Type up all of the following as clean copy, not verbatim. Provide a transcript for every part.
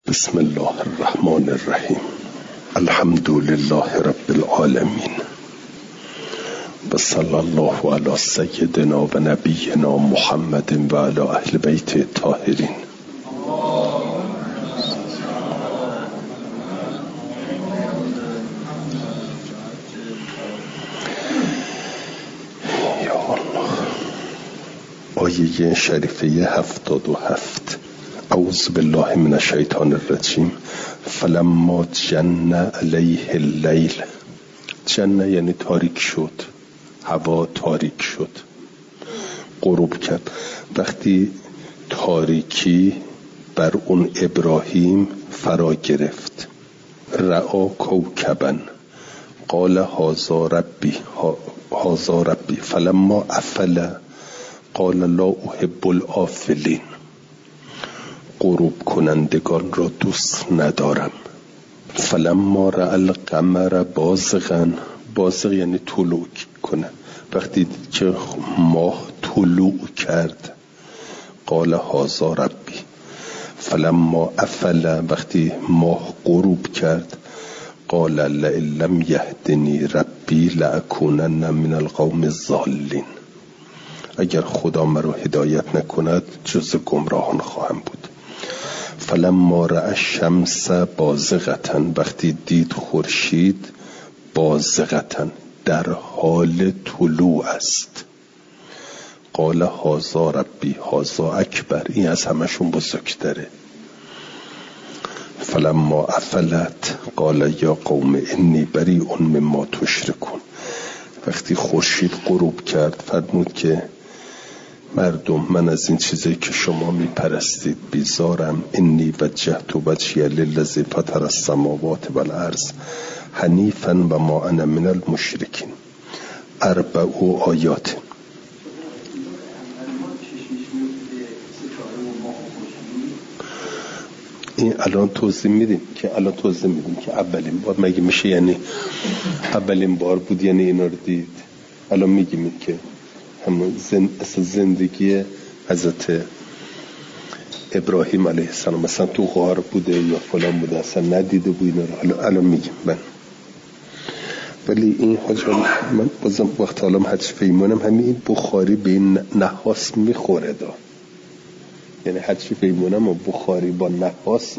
بسم الله الرحمن الرحیم. الحمد لله رب العالمین و صلی الله علی سیدنا و نبینا محمد و علی اهل بیت الطاهرین. یا الله. آیه شریفه 77. اعوذ بالله من الشیطان الرجیم. فلما جن علیه اللیل. جن یعنی تاریک شد، هوا تاریک شد، غروب کرد. وقتی تاریکی بر اون ابراهیم فرا گرفت، رأى کوکبا قال هذا ربی فلما افل قال لا احب الافلین. غروب کنندگان را دوست ندارم. فلما رأى القمر بازغا. بازغ یعنی طلوع کنه. وقتی دید که ماه طلوع کرد، قال هذا ربی. فلما افل، وقتی ماه غروب کرد، قال لئن لم یهدنی ربی لأکونن من القوم الضالین. اگر خدا مرا هدایت نکند جز گمراهان خواهم بود. فلما رأى الشمس بازغة، وقتی دید خورشید بازغة در حال طلوع است، قال هذا ربی هذا اکبر. این از همشون بزرگتره. فلما افلت قال یا قوم انی بریء مما تشرکون. وقتی خورشید غروب کرد فرمود که مردم، من از این چیزی که شما میپرستید بیزارم. انی وجهت وجهی للذی فطر السماوات والارض حنیفا و ما انا من المشرکین. 4 آیات. این الان توضیح میدیم که اولین بار مگه میشه؟ یعنی اولین بار بود یعنی اینا رو دید. الان میگیم که همون زندگی حضرت ابراهیم علیه السلام مثلا تو غار بوده یا فلان بوده، اصلا ندیده بود اینا رو. الان میگیم من. ولی این حاجه من بازم وقت حالا حدش فیمونم همین بخاری به این نحاس میخوره دا. یعنی حدش فیمونم و بخاری با نحاس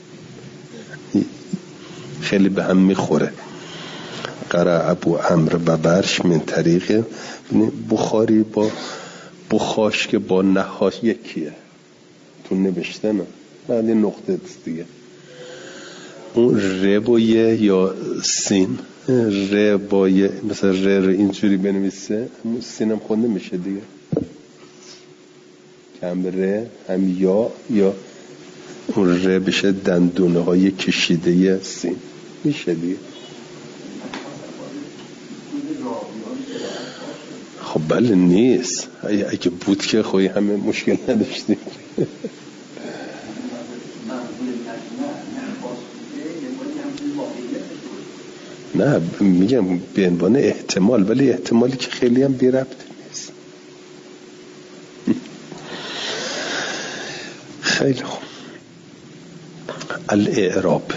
خیلی به هم میخوره. قرأ ابو عمرو و برش من طریق بخاری با بخاش که با نحاس یکیه تو نوشتنه. بعد این نقطه دیگه اون ر با یه یا سین، ر با یه مثلا ر اینجوری بنویسه، همون سین هم خونده میشه دیگه. هم ر هم یا اون ر بشه دندونه های کشیده سین میشه دیگه. خب بله نیست. اگه بود که خوی همه مشکل نداشتیم. نه میگم به عنوان احتمال، ولی احتمالی که خیلی هم بی ربط نیست. خیلی خوب. الاعراب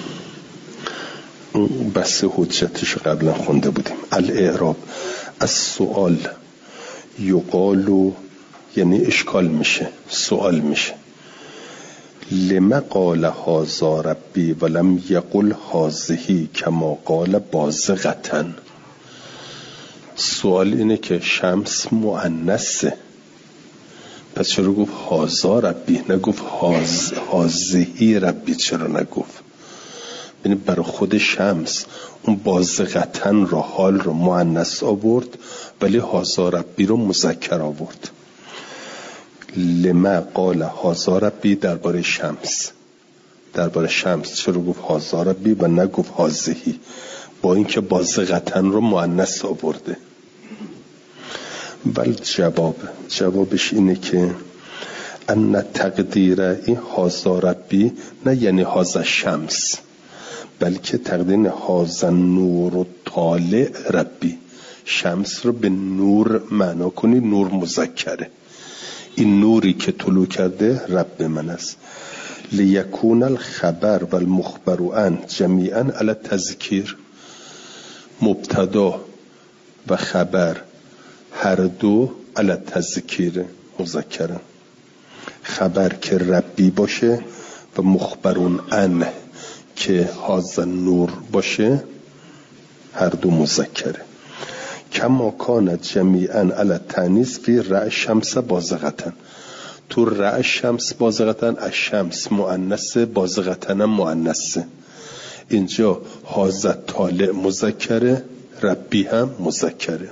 بس حجتش قبلا خونده بودیم. الاعراب از سؤال یقالو یعنی اشکال میشه، سؤال میشه. لما قال هذا ربی ولم یقل هذه کما قال بازغة. سؤال اینه که شمس مؤنثه، پس چرا گفت هذا ربی نگفت هذه ربی؟ چرا نگفت؟ یعنی برای خود شمس اون بازغتن رو حال رو مؤنث آورد ولی هذا ربی رو مذکر آورد. لما قال هذا ربی درباره شمس چرا گفت هذا ربی و نگفت هذه، با اینکه بازغتن رو مؤنث آورده؟ ولی جوابش اینه که ان تقدیر این هذا ربی نه یعنی هذا شمس، بلکه تقدیر هذا نور طالع ربی. شمس رو به نور معنا کنی، نور مذکره. این نوری که طلوع کرده رب من است. لیکون الخبر و المخبر عن جمیعا علی التذکیر. مبتدا و خبر هر دو علی التذکیر مذکرن. خبر که ربی باشه و مخبرون عن که هذا نور باشه هر دو مذکره. کما کانت جمیعا علی التانیث فی رأی الشمس بازغتن. تو رأی الشمس بازغتن، الشمس مؤنث، بازغتن مؤنث. اینجا هذا طالع مذکره، ربی هم مذکره.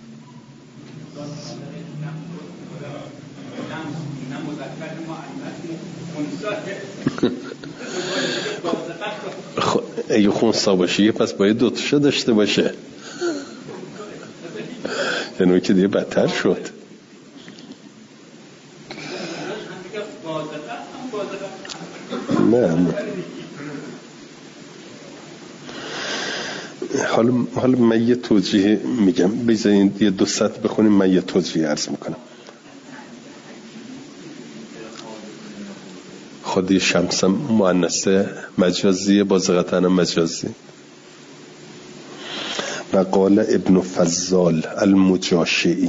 اگه خونسا باشه پس باید دوتاشو داشته باشه، یعنی که دیگه بدتر شد. نه حالا من یه توجیه میگم، بذارین یه 2 سطر بخونیم، من یه توجیه عرض میکنم. خودی شمس مؤنث مجازی، بازغتن مجازی. و قال ابن فضال المجاشعی،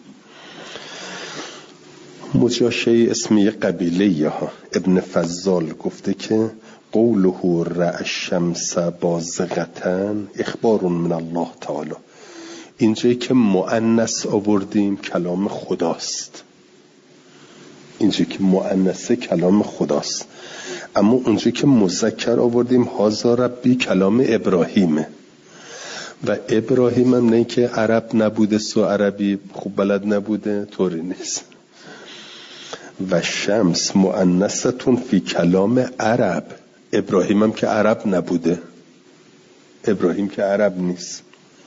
مجاشعی اسم یه قبیله ها، ابن فضال گفته که قوله رأى الشمس بازغتن اخبار من الله تعالی. اینجایی که مؤنث آوردیم کلام خداست، اینجایی که مؤنث کلام خداست، اما اونجایی که مذکر آوردیم هذا ربی کلام ابراهیمه. و ابراهیم هم نه که عرب نبوده، سو عربی خوب بلد نبوده، طوری نیست. و شمس مؤنثتون فی کلام عرب، ابراهیم هم که عرب نبوده، ابراهیم که عرب نیست.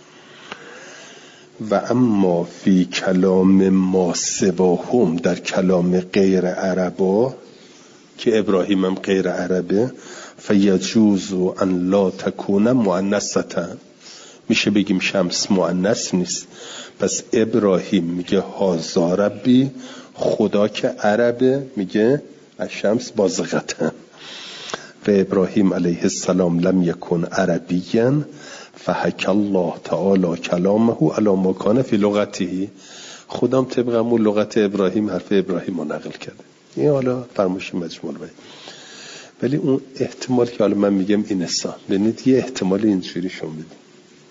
و اما فی کلام ما سواهم، در کلام غیر عربا که ابراهیم هم غیر عربه، فیجوز ان لا تکون مؤنثتن، میشه بگیم شمس مؤنث نیست. پس ابراهیم میگه هذا ربی، خدا که عربه میگه الشمس بازغتن. و ابراهیم علیه السلام لم یکن عربیا فحکی الله تعالی کلامه علی ما کان فی لغته. خودم طبق همون لغت ابراهیم حرف ابراهیم رو نقل کرده. این حالا فرمایش مجموع باید، ولی اون احتمال که حالا من میگم این است، ببینید یه احتمال اینجوری شون بدید.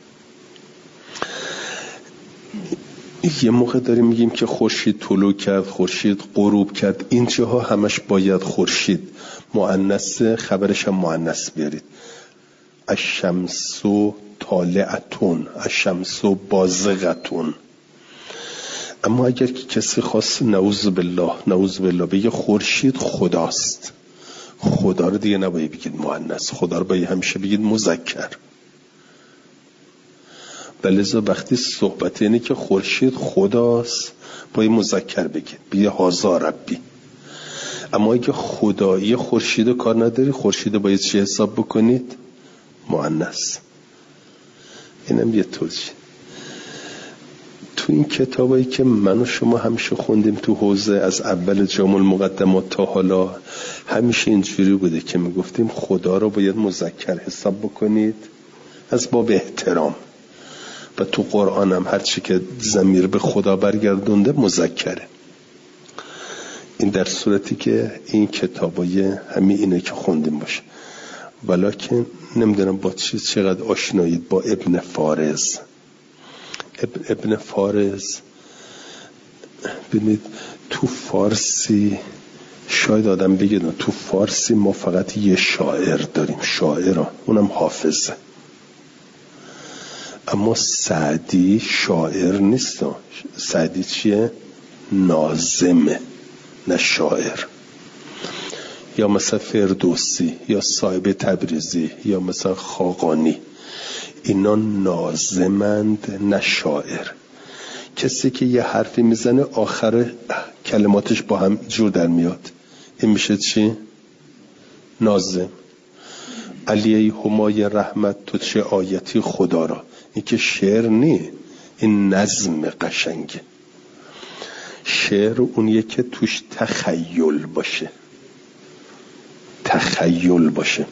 یه موقع داریم میگیم که خورشید طلوع کرد، خورشید غروب کرد، این جاها همش باید خورشید مؤنث، خبرش هم مؤنث بیارید. الشمس طالعتون، الشمس بازغتون. اما اگر که کسی خواست نعوذ بالله بگه خورشید خداست، خدا رو دیگه نباید بگید مؤنث، خدا رو باید همیشه بگید مذکر. بلذا وقتی صحبت اینه که خورشید خداست باید مذکر بگید، بگید هذا ربی. اما اگه خدایی خورشید کار نداری، خورشید باید چی حساب بکنید؟ مؤنث. اینم یه توضیح. تو این کتابایی که من و شما همیشه خوندیم تو حوزه از اول جامع المقدمات تا حالا، همیشه اینجوری بوده که میگفتیم خدا رو باید مذکر حساب بکنید از باب احترام. و تو قرآن هم هرچی که ضمیر به خدا برگردونده مذکره. این در صورتی که این کتابای همین اینه که خوندیم باشه. ولیکن نمیدونم با چقدر آشنایید با ابن فارز. ابن فارز ببینید تو فارسی، شاید آدم بگه تو فارسی ما فقط یه شاعر داریم، شاعران، اونم حافظه. اما سعدی شاعر نیست. سعدی چیه؟ ناظمه، نه شاعر. یا مثلا فردوسی یا صاحب تبریزی یا مثلا خاقانی، اینا ناظمند نه شاعر. کسی که یه حرفی میزنه آخر کلماتش با هم جور در میاد، این میشه چی؟ ناظم. علیه همای رحمت تو چه آیتی خدا را، این که شعر نی، این نظم قشنگه. شعر اونیه که توش تخیل باشه. تخیل باشه.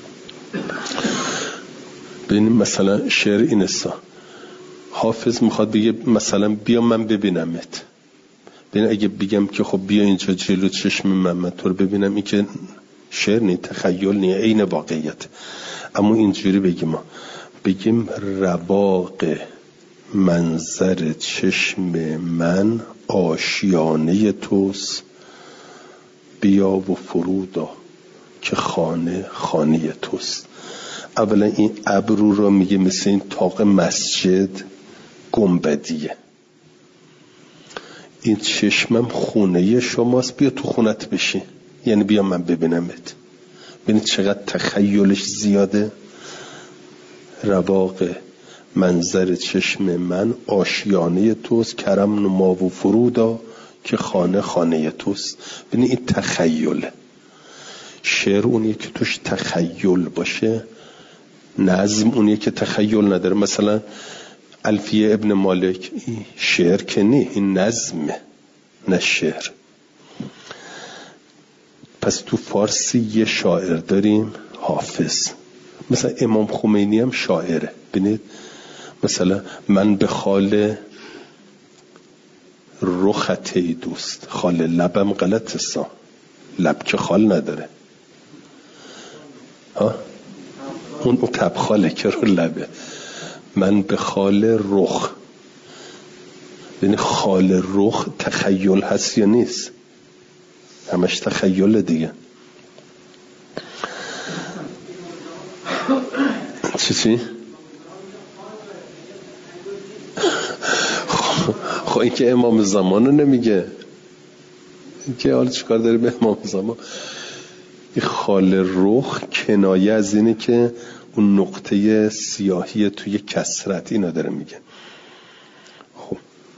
ببینیم مثلا شعر این است، حافظ میخواد بگه مثلا بیا من ببینمت. ببین اگه بگم که خب بیا اینجا جلو چشم من تو رو ببینم، این که شعر نی، تخیل نی، عین واقعیت. اما اینجوری بگیم رواق منظر چشم من آشیانه توست، بیا و فرودا که خانه خانه توست. اولا این ابرو را میگه مثل این طاق مسجد گنبدیه، این چشمم خونه شماست، بیا تو خونت بشی، یعنی بیا من ببینمت. ببینید چقدر تخیلش زیاده. رواق منظر چشم من آشیانه توست، کرم نما و فرودا که خانه خانه توست. ببینید این تخیله. شعر اونیه که توش تخیل باشه، نظم اونیه که تخیل نداره. مثلا الفیه ابن مالک این شعر که نی، این نظمه نه شعر. پس تو فارسی یه شاعر داریم حافظ، مثلا امام خمینی هم شاعره. ببینید مثلا من به خال رخت ای دوست، خال لبم غلط است، لب که خال نداره ها، اون تبخاله که رو لبه. من به خال رخ، یعنی خال رخ تخیل هست یا نیست؟ همش تخیل دیگه. چی؟ خب این که امام زمانو نمیگه، این که حالا چیکار داره به امام زمان؟ این خال رخ کنایه از اینه که اون نقطه سیاهی توی کسرت، اینا داره میگه. خب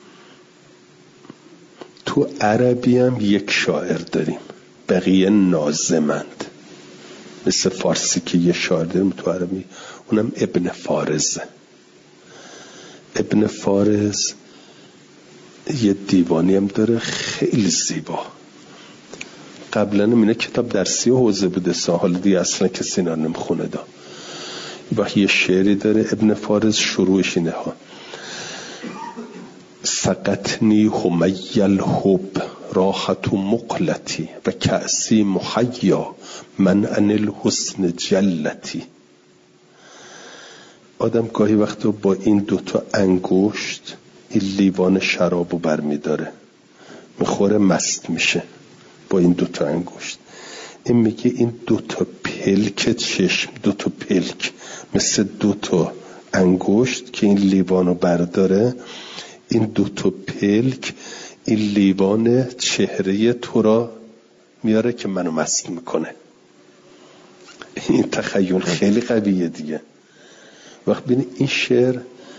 تو عربی هم یک شاعر داریم، بقیه ناظمند. مثل فارسی که یه شاعر داریم تو عربی، اونم ابن فارزه. ابن فارز یه دیوانی هم داره خیلی زیبا. قبلا اینه کتاب درسی و حوزه بوده، حالا دیگه اصلا کسی اینا نمیخونه دا. وقتی یه شعری داره ابن فارز، شروعش اینه ها: سقطنی همی الحب راحت مقلتی و کأسی محیا من ان الحسن جلتی. آدم گاهی وقتا با این دوتا انگشت این لیوان شرابو برمی داره، میخوره مست میشه با این دوتا انگشت. این میگه این دوتا پلک چشم، دوتا پلک مثل دوتا انگشت که این لیوانو برداره، این دوتا پلک این لیوان چهره تو را میاره که منو مست میکنه. این تخیل خیلی قویه دیگه. وقت بینی این شعر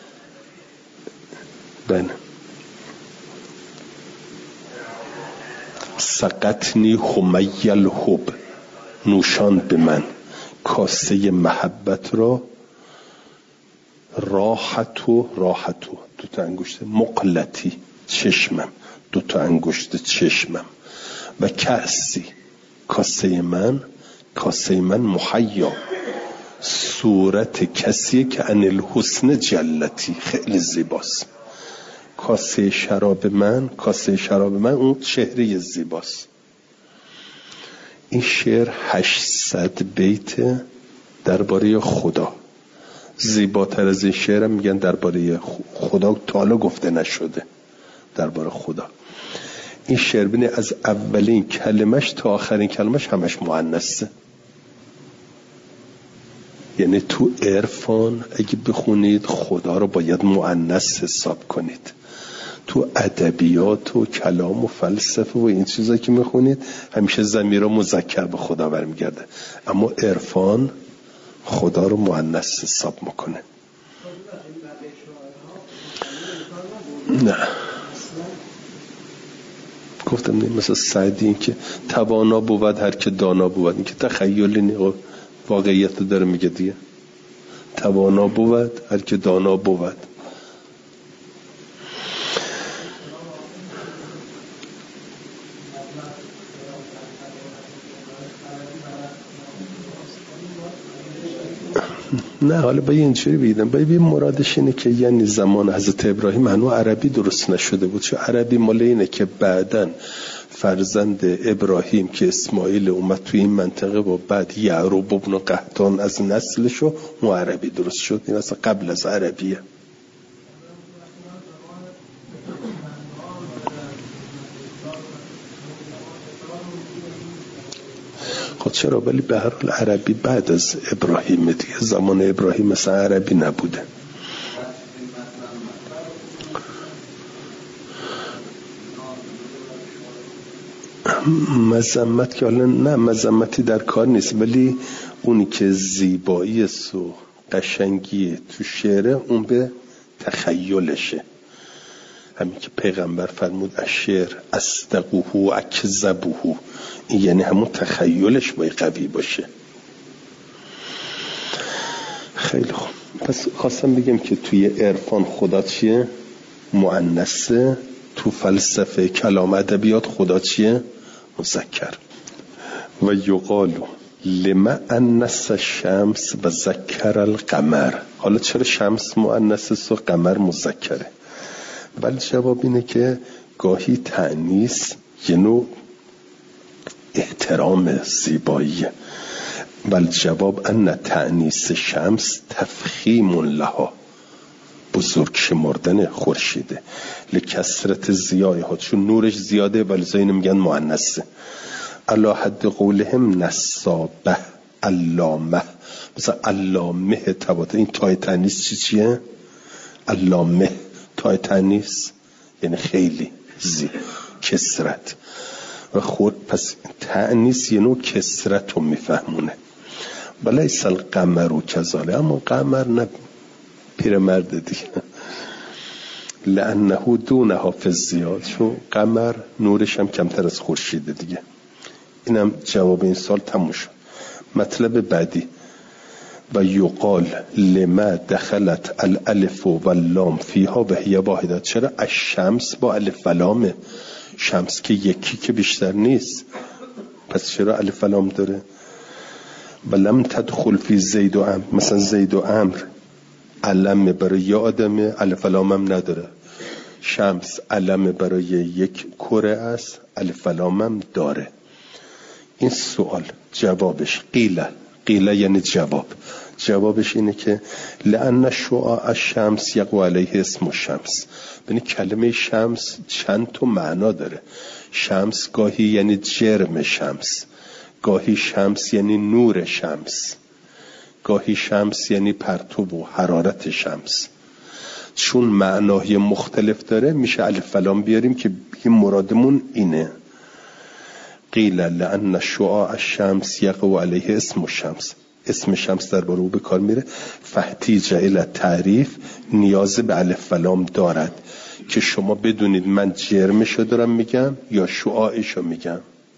سقطنی همی الحب، نوشان به من کاسه محبت را، راحتو دوتا انگشت، مقلتی چشمم، دوتا انگشت چشمم، و کأسی کاسه من محیا، صورت کسی که ان الحسن جلتی، خیلی زیباست. کاسه شراب من اون چهره زیباست. این شعر 800 بیت درباره خدا. زیباتر از این شعر هم میگن درباره خدا تا حالا گفته نشده، درباره خدا. این شعر بینه از اولین کلمش تا آخرین کلمش همش مؤنثه. یعنی تو عرفان اگه بخونید خدا رو باید مؤنث حساب کنید. تو ادبیات و کلام و فلسفه و این چیزا که میخونید همیشه ضمیر مذکر به خدا برمیگرده، اما عرفان خدا رو مؤنث حساب میکنه. نه گفتم نه، مثلا سعدی این که توانا بود هر که دانا بود، این که تخیلی نه، واقعیت داره میگه دیگه. توانا بود هر که دانا بود. نه حالا با اینجوری بگیدم ببین مرادش اینه که یعنی زمان حضرت ابراهیم هنوز عربی درست نشده بود، چون عربی مال اینه که بعدن فرزند ابراهیم که اسماعیل اومد توی این منطقه و بعد یعروب ابن قحطان از نسلشو اون عربی درست شد. این اصلا قبل از عربیه. خب چرا؟ ولی به هر حال عربی بعد از ابراهیم دیگه، زمان ابراهیم مثلا عربی نبوده. مذمت که حالا نه مذمتی در کار نیست، ولی اونی که زیبایی و قشنگی تو شعره اون به تخیلشه. همین که پیغمبر فرمود الشعر اصدقه و اکذبه، این یعنی همون تخیلش باید قوی باشه. خیلی خوب، پس خواستم بگم که توی عرفان خدا چیه؟ مؤنثه. تو فلسفه کلام ادبیات خدا چیه؟ مذکر. و یقالو لما انس الشمس و ذکر القمر. حالا چرا شمس مؤنث و قمر مذکره؟ ولی جواب اینه که گاهی تأنیث یه نوع احترام زیباییه. ولی جواب ان تأنیث شمس تفخیم لها، بزرگ شمردن خورشیده، لکثرت ضیاءها، چون نورش زیاده ولی زین میگن مؤنثه. علی حد قولهم نصابه علامه، مثلا علامه تباته. این تای تأنیث چیه؟ علامه تای تأنیث یعنی خیلی کثرت و خود. پس تأنیث یه نوع کثرت رو میفهمونه. بلیس القمر کذاله، اما قمر نه پیرمرد دیگه، لانه دونها فی الضیاء، چون قمر نورش هم کمتر از خورشیده دیگه. اینم جواب این سال تموم شد. مطلب بعدی و یقال لما دخلت الالف و اللام فیها و هی واحده. چرا الشمس با الف و لامه؟ شمس که یکی که بیشتر نیست، پس چرا الف و لام داره؟ بلم تدخل فی زید و عمر، مثلا زید و عمر علم برای یه آدمه، الف و لام هم نداره. شمس علم برای یک کره است، الف و لام هم داره. این سوال جوابش قیله یعنی جوابش اینه که لأن شعاع الشمس یقع علیه اسم الشمس. یعنی کلمه شمس چند تا معنا داره. شمس گاهی یعنی جرم شمس، گاهی شمس یعنی نور شمس، گاهی شمس یعنی پرتو و حرارت شمس. چون معنای مختلف داره میشه الف و لام بیاریم که این مرادمون اینه. قیل لأن شعاع الشمس یقع علیه اسم الشمس، اسم شمس در باره او به کار میره. فاحتیج الی تعریف، نیاز به الف و لام دارد که شما بدونید من جرمشو دارم میگم یا شعاعشو میگم.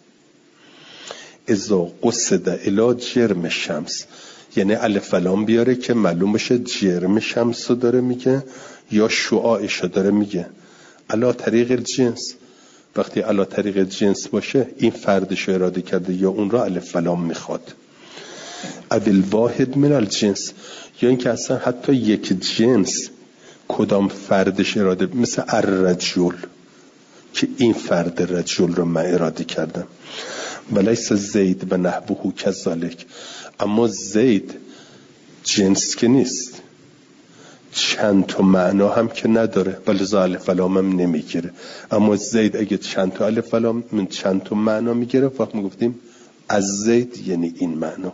اذا قصد الی جرم شمس، یعنی الف و لام بیاره که معلوم بشه جرم شمس رو داره میگه یا شعاعشو داره میگه. علی طریق الجنس، وقتی علی طریق جنس باشه این فردش اراده کرده یا اون را الف و لام میخواد. اول واحد من الجنس، یا اینکه اصلا حتی یک جنس کدام فردش اراده، مثل الرجل که این فرد رجل رو من اراده کردم. ولیس زید و نحوه کذالک، اما زید جنس که نیست، چند تا معنا هم که نداره، ولی الف و لام هم نمیگیره. اما زید اگه چند تا الف و لام من چند تا معنا میگیره، وقت میگفتیم از زید یعنی این معنا.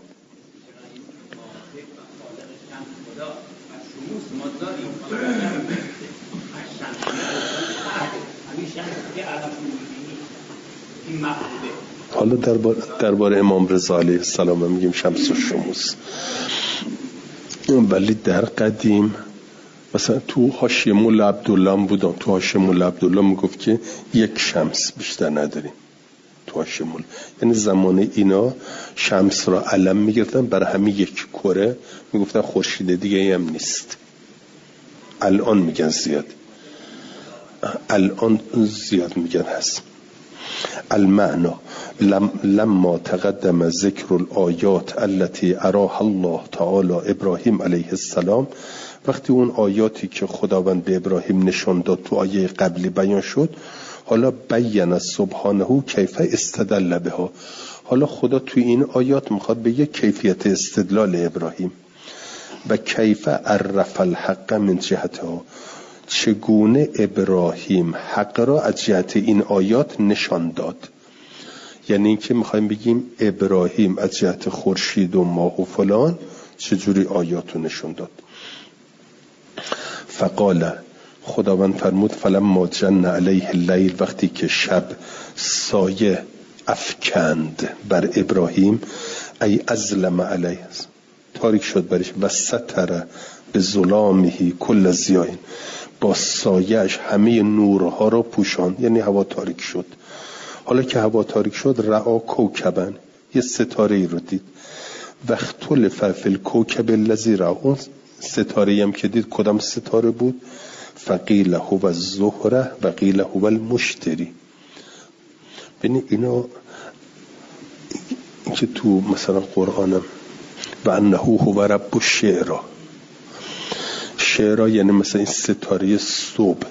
حالا درباره امام رضا علیه السلام میگیم شمس و شموس، ولی در قدیم مثلا تو حاشیه مولا عبدالله بودن، تو حاشیه مولا عبدالله میگفت که یک شمس بیشتر نداریم تو حاشیه مولا. یعنی زمان اینا شمس را علم میگرفتن برای همین یک کره، میگفتن خورشید دیگه هم نیست. الان میگن زیاد، الان زیاد میگن هست. المعنى لما تقدم ذکر الآیات التي اراها الله تعالی ابراهیم علیه السلام، وقتی اون آیاتی که خداوند به ابراهیم نشان داد تو آیه قبلی بیان شد، حالا بیان سبحانه کیف استدل بها، حالا خدا توی این آیات میخواد بگه کیفیت استدلال ابراهیم و کیف عرف الحق من جهتها، چگونه ابراهیم حق را از جهت این آیات نشان داد. یعنی این که میخوایم بگیم ابراهیم از جهت خورشید و ماه و فلان چجوری آیات رو نشان داد. فقال، خداوند فرمود فلما جن علیه اللیل، وقتی که شب سایه افکند بر ابراهیم، ای ازلم علیه، تاریک شد برش، و ستر به ظلامه کل ضیاء، با سایه‌اش همه نورها را پوشاند، یعنی هوا تاریک شد. حالا که هوا تاریک شد، رعا کوکبن، یه ستاره ای رو دید. و اختلف فی الکوکب الذی رأى، اون ستاره هم که دید کدام ستاره بود؟ فقیل هو الزهره و قیل هو المشتری. ببین اینا که تو مثلا قرآنم و انه هو رب الشعرا، شعرا یعنی مثلا این ستاره صبح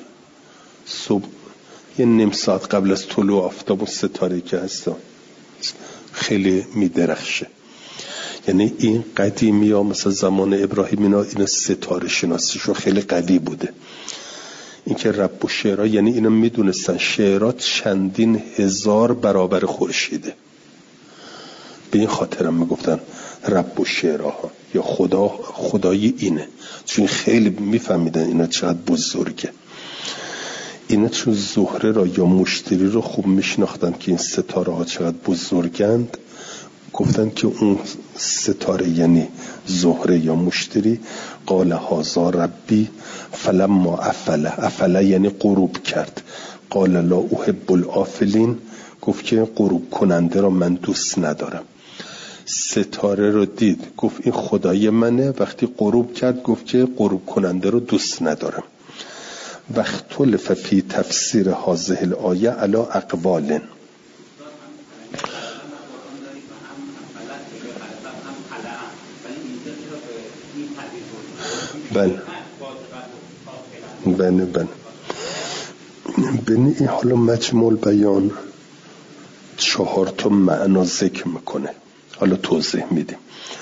یه نیم ساعت قبل از طلوع آفتاب ستاره که هست خیلی میدرخشه. یعنی این قدیمی ها مثلا زمان ابراهیم اینا ستاره شناسیشون خیلی قوی بوده. این که رب و شعرا یعنی اینا میدونستن شعرات چندین هزار برابر خورشیده، به این خاطر هم میگفتن رب و شعرا ها یا خدای اینه، چون خیلی میفهمیدن اینا چقدر بزرگه. اینا چون زهره را یا مشتری رو خوب میشناختن که این ستاره ها چقدر بزرگند، گفتن که اون ستاره یعنی زهره یا مشتری، قال هذا ربی فلما افل یعنی غروب کرد، قال لا احب الافلین، گفت که غروب کننده را من دوست ندارم. ستاره رو دید گفت این خدای منه، وقتی غروب کرد گفت که غروب کننده رو دوست ندارم. و اختلف فی تفسیر هذه الآیه علی اقوال، بله ببین این حالا مجموع بیان 4 تا معنا ذکر میکنه، حالا توضیح میدیم.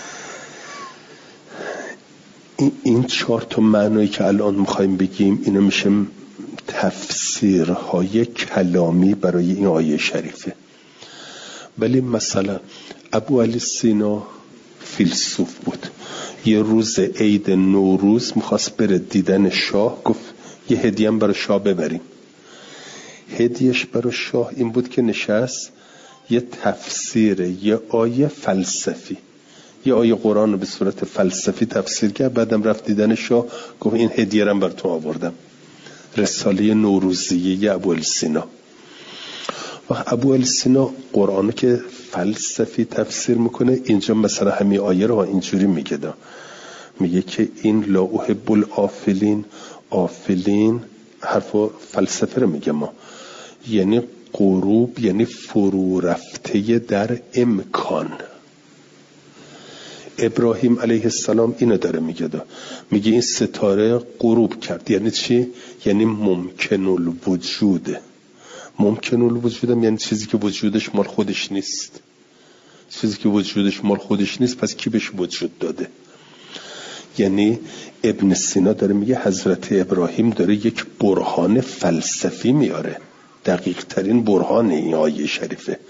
این 4 تا معنایی که الان میخوایم بگیم اینا میشه تفسیرهای کلامی برای این آیه شریفه. ولی مثلا ابو علی سینا فیلسوف بود، یه روز عید نوروز میخواست بره دیدن شاه، گفت یه هدیه برای شاه ببریم. هدیهش برای شاه این بود که نشست یه تفسیر یه آیه فلسفی، یه آیه قرآن رو به صورت فلسفی تفسیر کرد. بعدم رفت دیدن شاه، گفت این هدیه رو بر تو آوردم، رساله نوروزیه ابو علی سینا. و ابو علی سینا قرآن که فلسفی تفسیر میکنه، اینجا مثلا همین آیه رو اینجوری میگه که این لا احب الافلین، آفلین حرف فلسفه رو میگه ما، یعنی غروب یعنی فرو رفته در امکان. ابراهیم علیه السلام اینو داره میگه این ستاره غروب کرد، یعنی چی؟ یعنی ممکن الوجوده. ممکن الوجود هم یعنی چیزی که وجودش مال خودش نیست. چیزی که وجودش مال خودش نیست پس کی بهش وجود داده؟ یعنی ابن سینا داره میگه حضرت ابراهیم داره یک برهان فلسفی میاره، دقیق ترین برهان این آیه شریفه.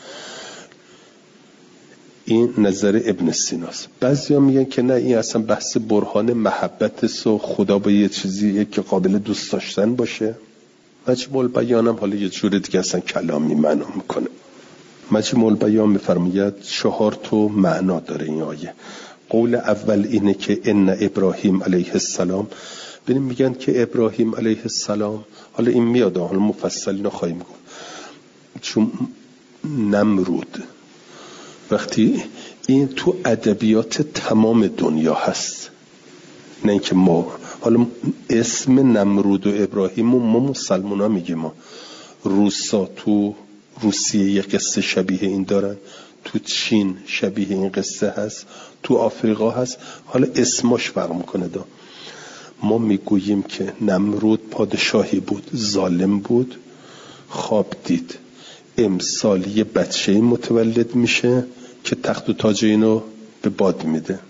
این نظر ابن سیناست. بعضیا میگن که نه، این اصلا بحث برهان محبت است و خدا با یه چیزی که قابل دوست داشتن باشه. مجموع البیان هم حالا یه جور دیگه اصلا کلامی معنا میکنه. مجموع البیان میفرماید 4 تا معنا داره این آیه. قول اول اینه که ان ابراهیم علیه السلام، ببین میگن که ابراهیم علیه السلام، حالا این میاد حالا مفصل نخواهیم گفت، چون نمرود وقتی این تو ادبیات تمام دنیا هست، نه اینکه ما حالا اسم نمرود و ابراهیم و ما مسلمان ها میگیم، ما روسا تو روسیه یه قصه شبیه این دارن، تو چین شبیه این قصه هست، تو آفریقا هست. حالا اسماش فرق میکنه. ما میگوییم که نمرود پادشاهی بود، ظالم بود، خواب دید امسال یه بچه متولد میشه که تخت و تاج اینو به باد میده.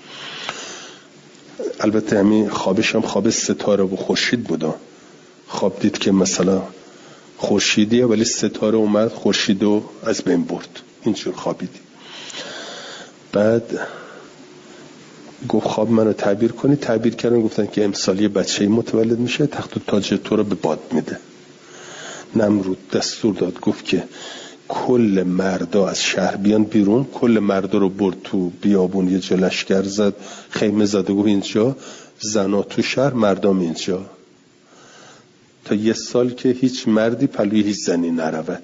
البته همین خوابش هم خواب ستاره و خورشید بودا. خواب دید که مثلا خورشیدیه ولی ستاره اومد خورشیدو از بین برد. اینجور خوابیدی. بعد گفت خواب منو تعبیر کنی. تعبیر کردن، گفتن که امسال یه بچه‌ای متولد میشه، تخت و تاج تو رو به باد میده. نمرود دستور داد، گفت که کل مردا از شهر بیان بیرون. کل مردا رو برد تو بیابون، یه جا لشکر زد، خیمه زد و گفت اینجا زنا تو شهر، مردام اینجا. تا یه سال که هیچ مردی پلوی هیچ زنی نرود.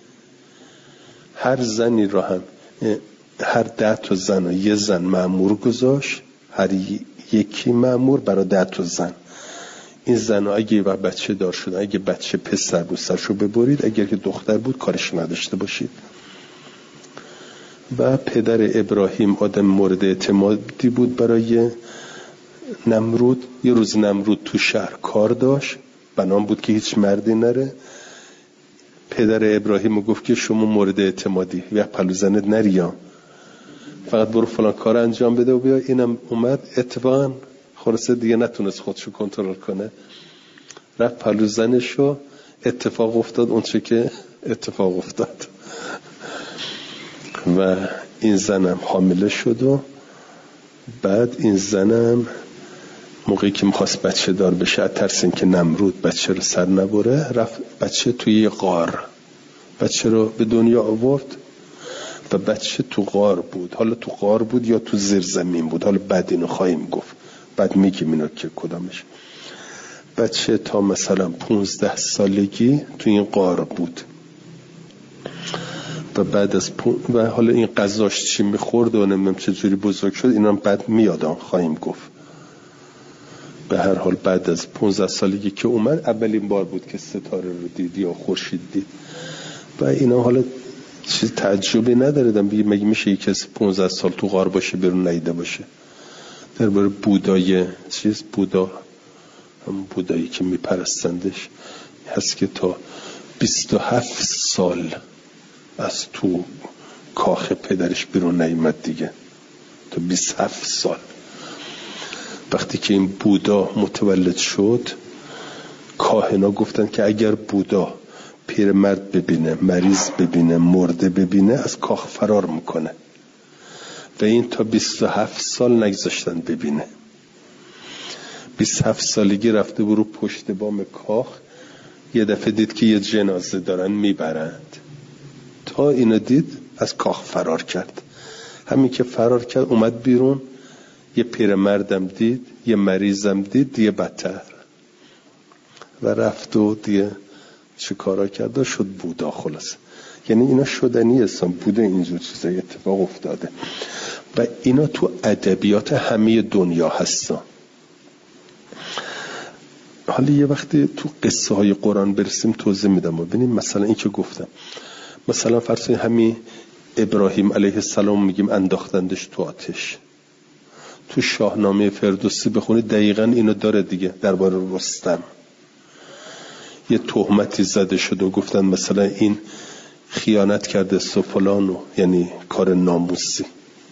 هر زنی رو هم هر 10 تا زن و یه زن مأمور گذاشت، هر یکی مأمور برای 10 تا زن. این زن ها اگه بچه دار شدن، اگه بچه پسر بود سرشو ببرید، اگر که دختر بود کارش نداشته باشید. و پدر ابراهیم آدم مورد اعتمادی بود برای نمرود. یه روز نمرود تو شهر کار داشت، بنام بود که هیچ مردی نره. پدر ابراهیم گفت که شما مورد اعتمادی، و پلوزنت نریا، فقط برو فلان کار انجام بده و بیا. اینم اومد، اتفاقا خلاصه دیگه نتونست خودشو کنترل کنه، رفت پلوزنشو. اتفاق افتاد اون چه که اتفاق افتاد و این زنم حامله شد. و بعد این زنم موقعی که میخواست بچه دار بشه، ترس این که نمرود بچه رو سر نبره، رفت بچه توی غار بچه رو به دنیا آورد. و بچه تو غار بود. حالا تو غار بود یا تو زیر زمین بود، حالا بعد اینو خواهیم گفت، بعد میگیم اینو که کدامش. بچه تا مثلا 15 سالگی تو این غار بود. و بعد از و حالا این غذاش چی میخورد و نمیدونم چه جوری بزرگ شد، اینا بعد میادم خواهیم گفت. به هر حال بعد از 15 سالگی که اومد، اولین بار بود که ستاره رو دید یا خورشید دید. و اینا حالا چیز تعجبی نداره. مگه میشه یک کسی 15 سال تو غار باشه برون نیده باشه؟ درباره بودای چیز، بودا، همون بودایی که میپرستندش هست که تا 27 سال از تو کاخ پدرش بیرون نیامد دیگه. تا 27 سال. وقتی که این بودا متولد شد، کاهنا گفتن که اگر بودا پیرمرد ببینه، مریض ببینه، مرده ببینه، از کاخ فرار میکنه. و این تا 27 سال نگذاشتن ببینه. 27 سالگی رفته برو پشت بام کاخ، یه دفعه دید که یه جنازه دارن میبرند. تا اینو دید از کاخ فرار کرد. همین که فرار کرد اومد بیرون، یه پیرمردم دید، یه مریضم دید، دیگه بدتر. و رفت و دیگه چه کارا کرد و شد بودا. خلاص یعنی اینا شدنی هستن. بوده اینجور چیزای اتفاق افتاده و اینا تو ادبیات همه دنیا هستن. حالا یه وقتی تو قصه های قرآن برسیم توضیح میدم و ببینیم. مثلا این که گفتم، مثلا فرض کنید همین ابراهیم علیه السلام میگیم انداختندش تو آتش. تو شاهنامه فردوسی بخونید دقیقاً اینو داره دیگه. درباره رستم یه تهمتی زده شد و گفتن مثلا این خیانت کرده فلانو، یعنی کار ناموسی.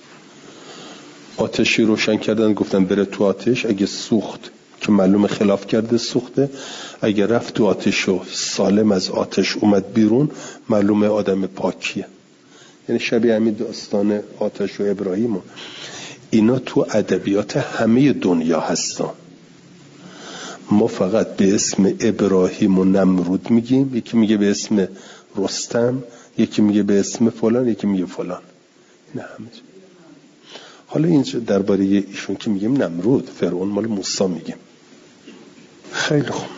آتشی روشن کردن، گفتن بره تو آتش. اگه سوخت که معلوم خلاف کرده سوخته، اگه رفت تو آتش و سالم از آتش اومد بیرون، معلومه آدم پاکیه. یعنی شبیه همین داستان آتش و ابراهیم. اینا تو ادبیات همه دنیا هستن. ما فقط به اسم ابراهیم و نمرود میگیم. یکی میگه به اسم رستم، یکی میگه به اسم فلان، یکی میگه فلان. نه همه. حالا اینجا درباره ایشون که میگیم نمرود، فرعون مال موسی میگیم. خیلی خوب.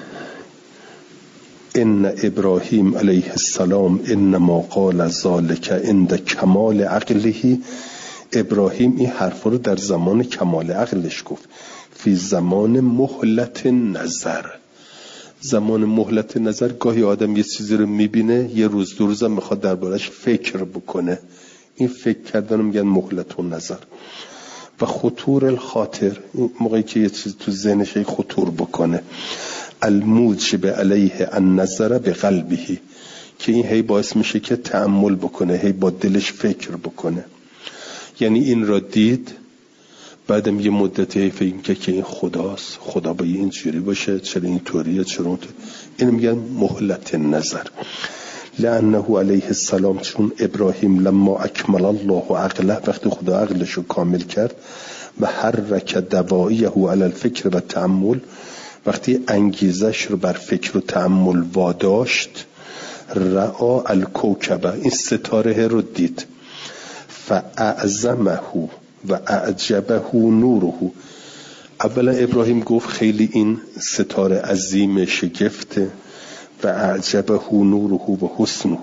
ان ابراهیم علیه السلام انما قال ذلک عند کمال عقله. ابراهیم این حرف رو در زمان کمال عقلش گفت. فی زمان مهلت نظر، زمان مهلت نظر گاهی آدم یه چیزی رو میبینه، یه روز دو روز هم میخواد دربارش فکر بکنه. این فکر کردن رو میگن مهلت نظر. و خطور الخاطر، این موقعی که یه چیز تو ذهنش خطور بکنه. الموجب علیه النظر به قلبه، که این هی باعث میشه که تأمل بکنه، هی با دلش فکر بکنه. یعنی این را دید، بعدم یه مدتی فکر میکنه که این خداست، خدا باید اینجوری باشه، چرا اینطوریه، چرا اونطوری. اینو میگن مهلت نظر. لعنه علیه السلام، چون ابراهیم لما اکمل الله عقله، وقتی خدا عقلش رو کامل کرد، و حرک دواییه علی الفکر و تأمل، وقتی انگیزش رو بر فکر و تأمل واداشت، رعا الکوکبه، این ستاره رو دید، فاعظمه و اعجبه نوره. اولا ابراهیم گفت خیلی این ستاره عظیم شگفته، و اعجبه نوره و حسنه.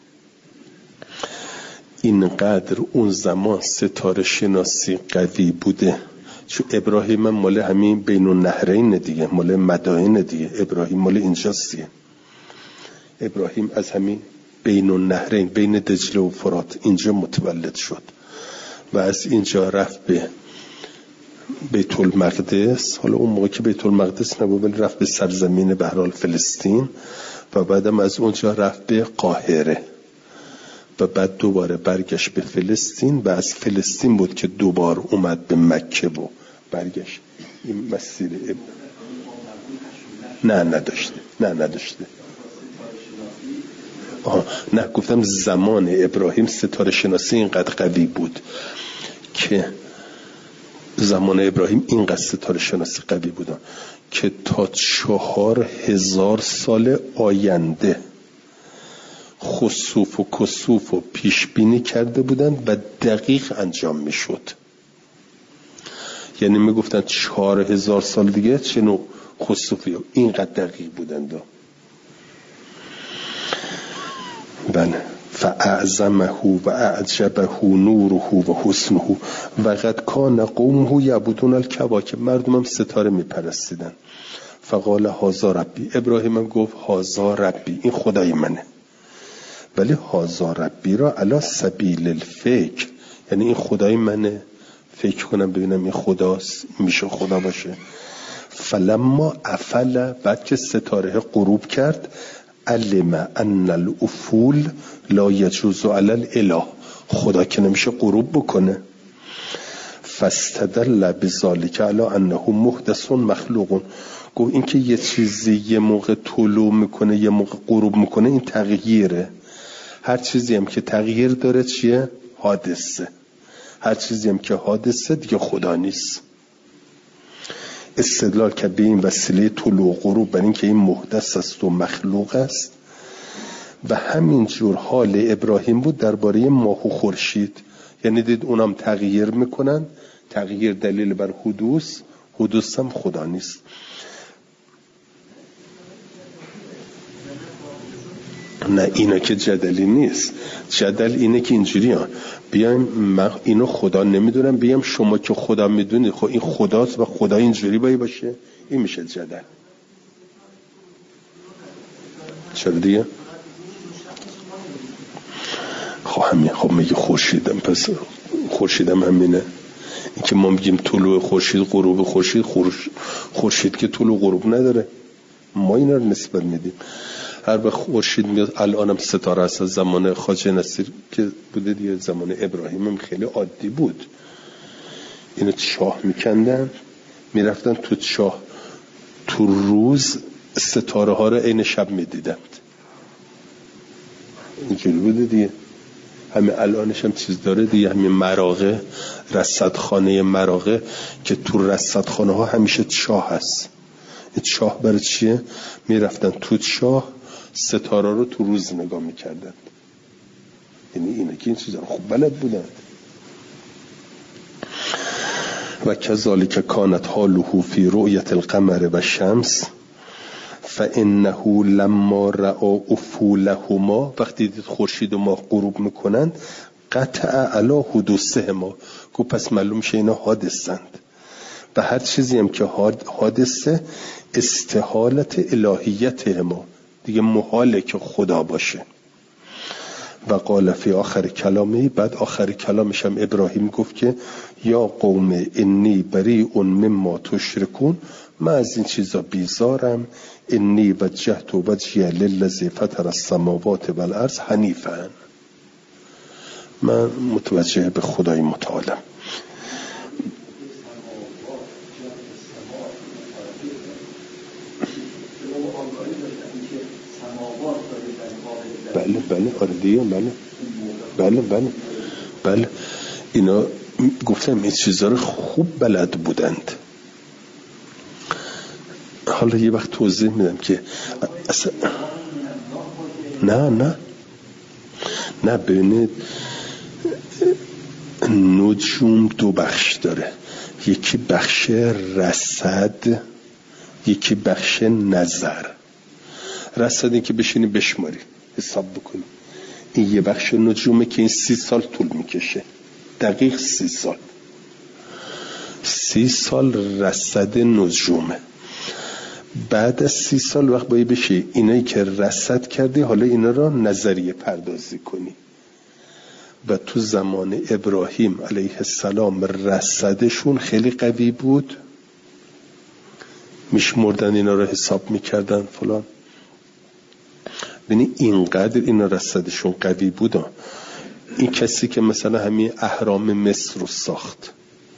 اینقدر اون زمان ستاره شناسی قوی بوده، چون ابراهیم مال همین بین النهرین دیگه، مال مدائن دیگه. ابراهیم مال اینجاست دیگه. ابراهیم از همین بین النهرین، بین دجله و فرات اینجا متولد شد و از اینجا رفت به بیت المقدس. حالا اون موقع که بیت المقدس نبود، ولی رفت به سرزمین به هر حال فلسطین، و بعدم از اونجا رفت به قاهره و بعد دوباره برگشت به فلسطین، و از فلسطین بود که دوبار اومد به مکه و برگشت. این مسیر نداشته. نه گفتم زمان ابراهیم ستاره شناسی اینقدر قوی بود که زمان ابراهیم اینقدر ستاره شناسی قوی بودن که تا 4000 سال آینده خسوف و کسوف و پیش بینی کرده بودن و دقیق انجام می شد. یعنی می گفتن 4000 سال دیگه چه نوع خسوفی، اینقدر دقیق بودن دا. بله. فاعظمه و اعجبه نوره و حسنه و قد کان قومه یعبدون الکواکب، مردم هم ستاره می پرستیدن. فقال هذا ربی، ابراهیم هم گفت هذا ربی، این خدای منه. ولی هذا ربی را علی سبیل الفکر، یعنی این خدای منه، فکر کنم ببینم این خداست، میشه خدا باشه. فلما افل، بعد که ستاره غروب کرد، علم ان الافول لا یجوز علی الاله، خدا که نمیشه غروب بکنه. فاستدل بذلک علی انه محدث مخلوق، گفت این که یه چیزی یه موقع طلوع میکنه یه موقع غروب میکنه، این تغییره. هر چیزی هم که تغییر داره چیه؟ حادثه. هر چیزی هم که حادثه دیگه خدا نیست. استدلال که به این وسیله طلوع و غروب بر این که این محدث است و مخلوق است. و همین جور حال ابراهیم بود درباره ماه و خورشید، یعنی دید اونم تغییر میکنن، تغییر دلیل بر حدوث، حدوث هم خدا نیست. نه اینا که جدلی نیست، جدل اینه که اینجوری ها بیایم من اینو خدا نمیدونم، بیایم شما که خدا میدونید خب این خداست و خدا اینجوری باشه، این میشه جدل. چرا دیگه؟ خب همین، خب میگه خورشیدم، پس خورشیدم همینه. این که ما میگیم طلوع خورشید، غروب خورشید، خورشید که طلوع غروب نداره، ما اینا رو نسبت میدیم. هر وقت خورشید میاد، الانم ستاره است، از زمان خواجه نصیر که بوده دیگه، زمان ابراهیم هم خیلی عادی بود. اینو چاه میکندن، میرفتن تو چاه، تو روز ستاره ها رو عین شب میدیدند. اینجوری بوده دیگه. همین الانش هم چیز داره دیگه، همین مراغه، رصدخانه مراغه که تو رصدخانه ها همیشه چاه هست. این چاه برای چیه؟ میرفتن تو چاه ستاره رو تو روز نگاه میکردن. یعنی اینه که این چیزا رو خوب بلد بودن. و کذالک کانت حاله فی رؤیت القمر و شمس فانه لما رأى افولهما، وقتی دید خورشید و ماه غروب میکنند، قطع علی حدوثهما، گفت پس معلوم شه اینا حادثند. و هر چیزی هم که حادثه استحالت الهیت ما، دیگه محاله که خدا باشه. و قال فی آخر کلامی، بعد آخر کلامش هم ابراهیم گفت که یا قوم انی بریء مما تشرکون، من از این چیزا بیزارم. انی وجهت وجهی للذی فطر السماوات والارض حنیفا، من متوجه به خدای متعالم. بله آره دیگه، بله اینا گفتم این چیزا رو خوب بلد بودند. حالا یه وقت توضیح میدم که اصلا نه ببینید نجوم دو بخش داره، یکی بخش رصد، یکی بخش نظر. رصد این که بشینی بشماری حساب بکنی، این یه بخش نجومه که این 30 سال طول میکشه، دقیق 30 سال رصد نجومه. بعد از 30 سال وقت باید بشه اینایی که رصد کردی حالا اینا را نظریه پردازی کنی. و تو زمان ابراهیم علیه السلام رصدشون خیلی قوی بود، میشمردن اینا را حساب میکردن فلان. ببینی اینقدر اینا رصدشون قوی بود. این کسی که مثلا همین اهرام مصر رو ساخت،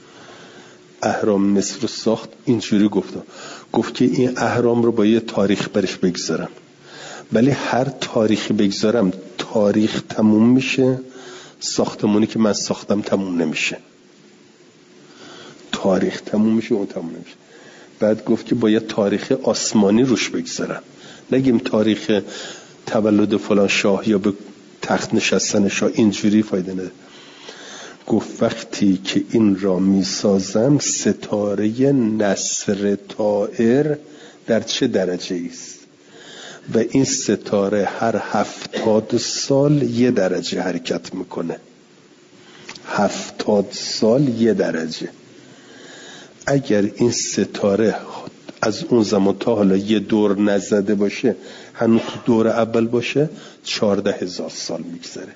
اینجوری گفت که این اهرام رو با یه تاریخ برش بگذارم، ولی هر تاریخی بگذارم تاریخ تموم میشه، ساختمانی که من ساختم تموم نمیشه. تاریخ تموم میشه اون تموم نمیشه. بعد گفت که باید تاریخ آسمانی روش بگذارم، نگیم تاریخ تولد فلان شاه یا به تخت نشستن شاه، اینجوری فایده نداره. گفت وقتی که این را میسازم ستاره نصر طائر در چه درجه است و این ستاره هر 70 سال یه درجه حرکت میکنه. 70 سال یه درجه. اگر این ستاره از اون زمان تا حالا یه دور نزده باشه، هنوز تو دور اول باشه، 14,000 سال میگذره.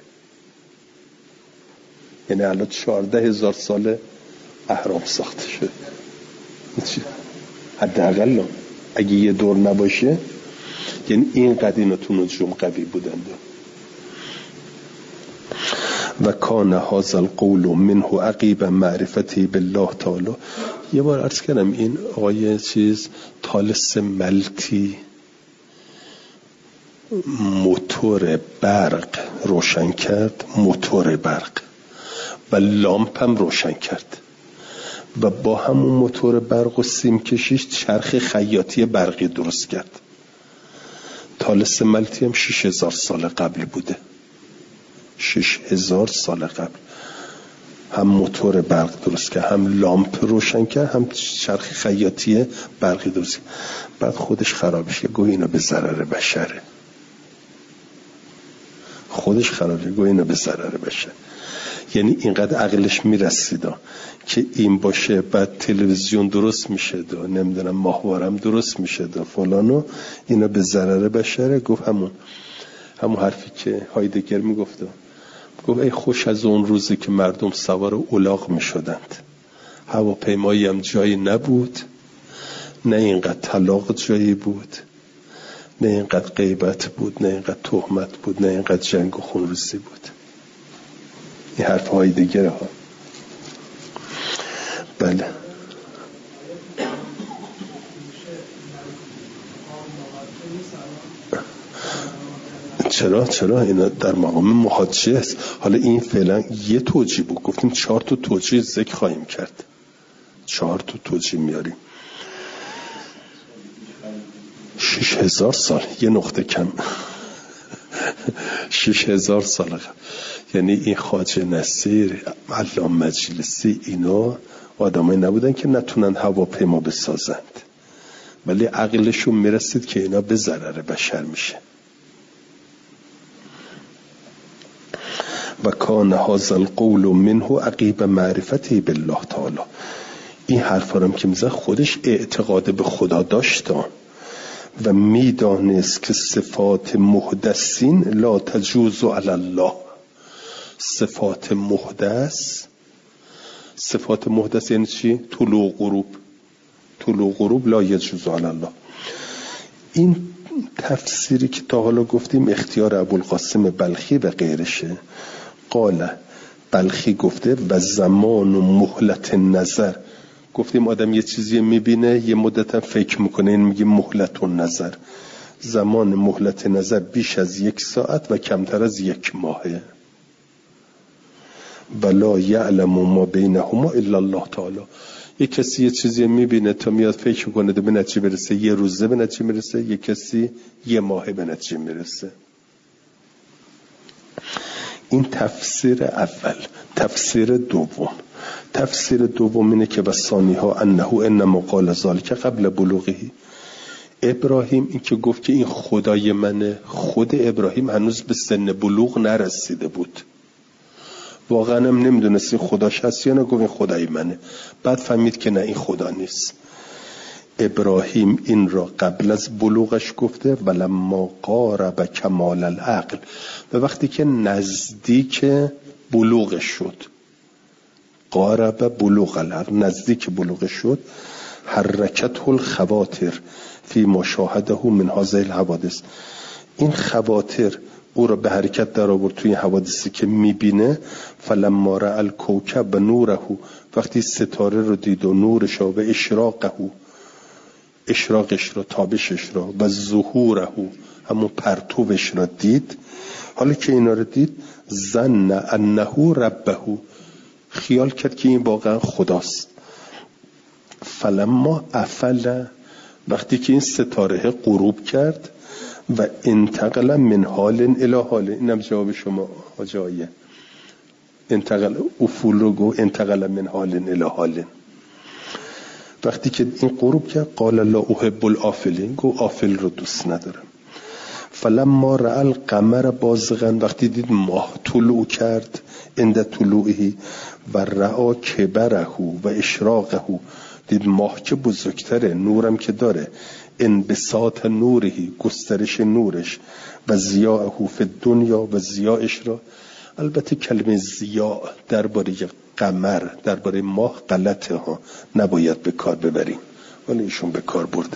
یعنی الان 14,000 سال اهرام ساخته شده. حداقل اگه یه دور نباشه، یعنی این قدینا تو نجوم قوی بودند. و کان هذا القول منه عقیب معرفتی بالله تعالی. یه بار عرض کردم این آقای طالس ملتی موتور برق روشن کرد، موتور برق و لامپ هم روشن کرد و با همون موتور برق و سیم کشیش چرخ خیاطی برقی درست کرد. طالس ملتی هم 6,000 سال قبل بوده. 6,000 سال قبل هم موتور برق درست کرد، هم لامپ روشن کرد، هم چرخ خیاطی برقی درست کرد. بعد خودش خرابش کرد، گویا اینا به ضرر بشره. یعنی اینقدر عقلش میرسید که این باشه، بعد تلویزیون درست میشه و نمیدونم ماهوارم درست میشه و فلانو، اینا به ضرر بشره. گفت همون حرفی که هایدگر میگفت، گفت ای خوش از اون روزی که مردم سوار الاغ میشدند، هواپیمایی هم جایی نبود، نه اینقدر طلاق جایی بود، نه اینقدر غیبت بود، نه اینقدر تهمت بود، نه اینقدر جنگ و خونریزی بود. این حرف هایدگر ها. بله چرا اینا در مقام محاجه است. حالا این فعلا یه توجیه بود، گفتیم 4 تا توجیه ذکر خواهیم کرد، 4 تا توجیه میاریم. 6,000 سال یه نقطه کم 6,000 سال قبل. یعنی این خواجه نصیر، علامه مجلسی، اینا آدمایی نبودن که نتونن هواپیما بسازند، ولی عقلشون میرسید که اینا به ضرر بشر میشه. و کان هذا القول منه عقیب معرفتی بالله تعالی. این حرفا هم که میزد خودش اعتقاد به خدا داشت و میدانست که صفات محدثین لا تجوز علی الله. صفات محدث یعنی چی؟ طلوع غروب لا یجوز علی الله. این تفسیری که تا حالا گفتیم اختیار ابوالقاسم بلخی و غیرشه. قال بلخی گفته و زمان و مهلت نظر. گفتیم آدم یه چیزی میبینه یه مدت فکر میکنه، این میگه مهلت نظر. زمان مهلت نظر بیش از 1 ساعت و کمتر از 1 ماهه. ولا یعلم ما بینهما الا الله تعالی. یه کسی یه چیزی میبینه تا میاد فکر میکنه به نتیجه برسه 1 روزه به نتیجه میرسه، یه کسی 1 ماهه به نتیجه میرسه. این تفسیر اول. تفسیر دوم اینه که بسانیها انه انما قال ذلك قبل بلوغه. ابراهیم این که گفت که این خدای منه، خود ابراهیم هنوز به سن بلوغ نرسیده بود، واقعا هم نمیدونست این خداش هست یا نه، گفت این خدای منه. بعد فهمید که نه این خدا نیست. ابراهیم این را قبل از بلوغش گفته ولما قارب کمال العقل، و وقتی که نزدیک بلوغش شد، قارب بلوغ العقل، نزدیک بلوغش شد، حرکته الخواطر فی مشاهده من هذه الحوادث. این خواطر او را به حرکت در آورد توی حوادثی که میبینه. فلما رأى الكوكب نوره، وقتی ستاره رو دید و نورش و اشراقش را، تابشش را، و ظهوره همون پرتوش را دید. حالا که اینا رو دید ظن انه ربه، خیال کرد که این واقعا خداست. فلما افل، وقتی که این ستاره غروب کرد، و انتقل من حال الی حال. اینم جواب شما جایه. انتقل افول رو گو انتقل من حال الی حال. وقتی که این غروب کرد قال لا احب الافلین، گو آفل رو دوست ندارم. فلما رأى القمر بازغا، وقتی دید ماه طلوع کرد، عند طلوعه، و رأى کبره و اشراقه، دید ماه که بزرگتره، نورم که داره، انبساط نوره، گسترش نورش، و ضیاءه فی الدنیا، و ضیاءش را. البته کلمه ضیاء درباره قمر، درباره ماه غلطه ها، نباید به کار ببریم، ولی ایشون به کار برده.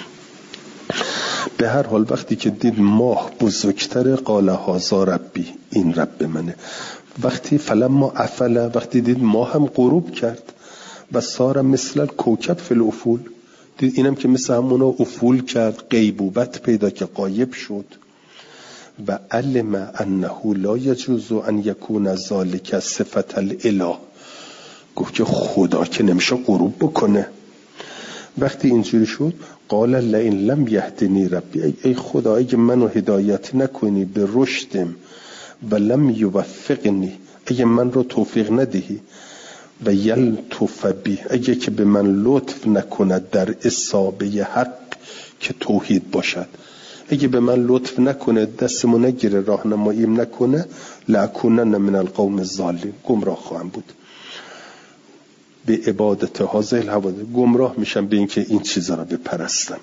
به هر حال وقتی که دید ماه بزرگتره قال هذا ربی، این رب منه. وقتی فلما افل، وقتی دید ماه هم غروب کرد، و صار مثل الکوکب فی الافول، دید اینم که مثل همونا افول کرد، غیبوبت پیدا که غایب شد. و علم انه لا یجوز ان یکون ذلک صفت الاله، گفت که خدا که نمیشه غروب بکنه. وقتی اینجوری شد قال لئن لم یهدنی ربی، ای خدا اگه منو هدایت نکنی به رشدم، و لم یوفقنی، اگه من رو توفیق ندهی، و یلطف بی، اگه که به من لطف نکند در اصابه حق که توحید باشد، اگه به من لطف نکنه، دستمو نگیره، راهنماییم نکنه، لأکونن من القوم الضالین، گمراه خواهم بود. به عبادت هذه الحوادث، گمراه میشم به اینکه این چیزا رو بپرستم.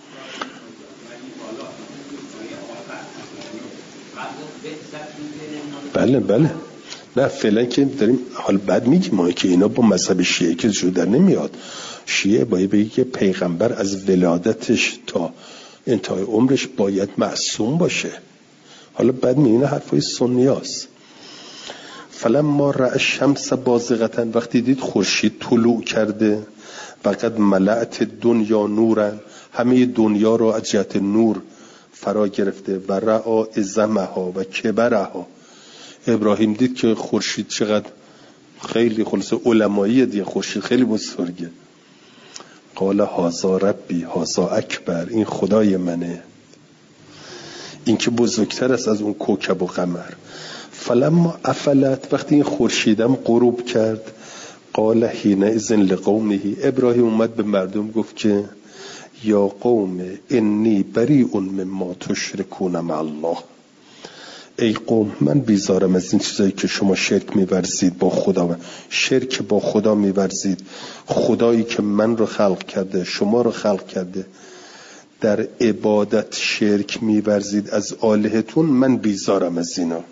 بله نه فعلا که داریم حال بعد میگیم ما که اینا با مذهب شیعه که جدا نمیاد. شیعه باید بگی که پیغمبر از ولادتش تا انتهای عمرش باید معصوم باشه. حالا بعد میبینه حرفای سنی هست. فلما رأى الشمس بازغة، وقتی دید خورشید طلوع کرده، وقد ملأت دنیا نورا، همه دنیا رو از جهت نور فرا گرفته، و رأى عظمها و کبرها. ابراهیم دید که خورشید چقدر خیلی خلاصه علمایی دیگه، خورشید خیلی بزرگه. قال هذا ربی هذا اکبر، این خدای منه، این که بزرگتر است از اون کوکب و قمر. فلما افلت، وقتی این خورشیدم غروب کرد، قال حینئذ لقومه، ابراهیم اومد به مردم گفت که یا قوم انی بریء مما تشرکون مع الله، ای قوم من بیزارم از این چیزایی که شما شرک می‌ورزید با خدا. شرک با خدا می‌ورزید. خدایی که من رو خلق کرده، شما رو خلق کرده، در عبادت شرک می‌ورزید از آلهتون. من بیزارم از اینا.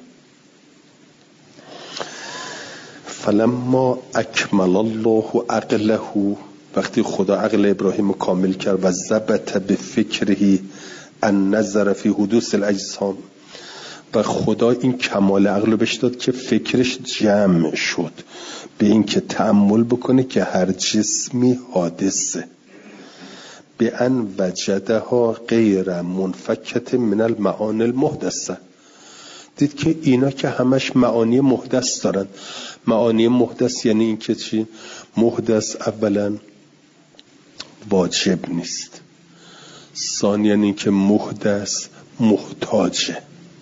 فلما اکمل الله عقله، وقتی خدا عقل ابراهیم کامل کرد و ضبط بفکره ان نظر فی حدوث الاجسام، و خدا این کمال عقل بهش داد که فکرش جمع شد به این که تأمل بکنه که هر جسمی حادثه، به ان وجدها غیر منفکت من المعانی المحدثه. دید که اینا که همش معانی محدث دارن. معانی محدث یعنی این که چی؟ محدث اولا واجب نیست، ثانیا این که محدث محتاجه،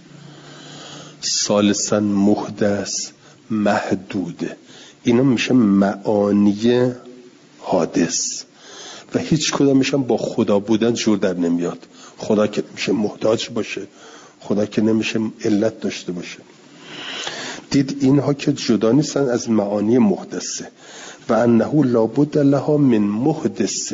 ثالثا محدث محدوده. اینا میشه معانی حادث و هیچ کدام میشن با خدا بودن جور در نمیاد. خدا که میشه محتاج باشه، خدا که نمیشه علت داشته باشه. دید اینها که جدا نیستن از معانی محدثه. و انه لابد لها من محدث.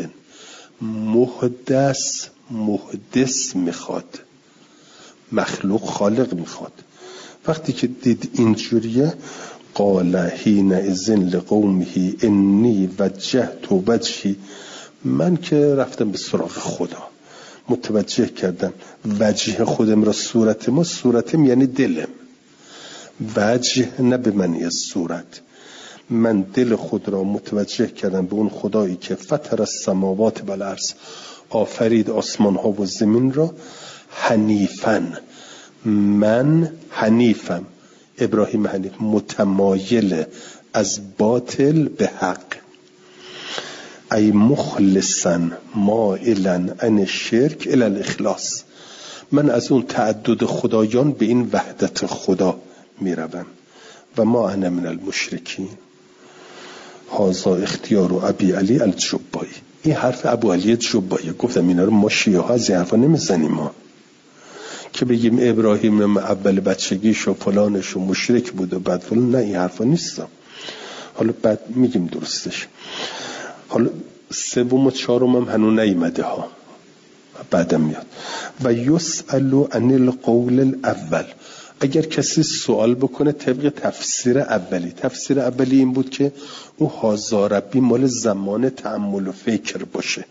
محدث میخواد، مخلوق خالق میخواد. وقتی که دید اینجوریه، قال حین اذن لقومه انی وجهت وجهی، من که رفتم به سراغ خدا، متوجه کردم وجه خودم را، صورتم یعنی دلم، وجه نه به معنی صورت. من دل خود را متوجه کردم به اون خدایی که فطر السماوات و الارض، آفرید آسمان ها و زمین را، حنیفاً، من حنیفم، ابراهیم حنیف، متمایل از باطل به حق، ای مخلصاً مائلاً عن الشرک الی الاخلاص. من از اون تعدد خدایان به این وحدت خدا میروم. و ما انا من المشرکین. هذا اختیار ابی علی الجبایی. این حرف ابو علی جبایی. گفتم اینا رو ما شیعه ها از این حرفا نمیزنیم، ما که بگیم ابراهیم اول بچگیش و فلانش و مشرک بود و بعد فلان. نه، این حرفا نیستم. حالا بعد میگیم درستش. حالا سوم و چهارم هم هنوز نیامده ها، بعدم میاد. و یسألو عن القول الاول. اگر کسی سوال بکنه طبق تفسیر اولی این بود که او هذا ربی مال زمان تأمل و فکر باشه.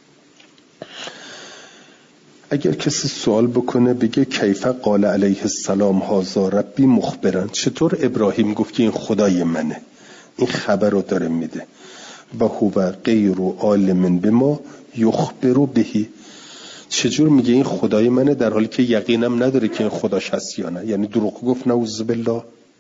اگر کسی سوال بکنه بگه کیف قال علیه السلام هذا ربی مخبرن، چطور ابراهیم گفت که این خدای منه، این خبر رو داره میده. و هو غیر عالم بما یخبر بهی، چجور میگه این خدای منه در حالی که یقینم نداره که این خداش هست یا نه؟ یعنی دروغ گفت، نعوذ بالله.